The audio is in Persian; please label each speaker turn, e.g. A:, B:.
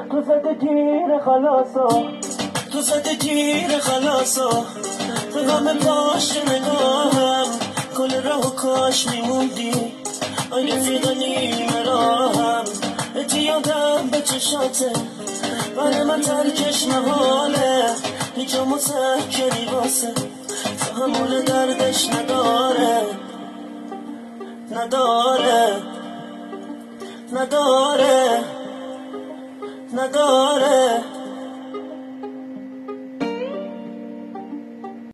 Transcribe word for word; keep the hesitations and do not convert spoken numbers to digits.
A: تو زده گیر خلاصا تو زده گیر خلاصا غم پاش نگاهم کل راه و کاش میموندی آی رفیق نیمه راهم اتیادم به چشاته برای من ترکش محاله هیچ جا مسکنی واسه تحمل دردش نداره نداره نداره نداره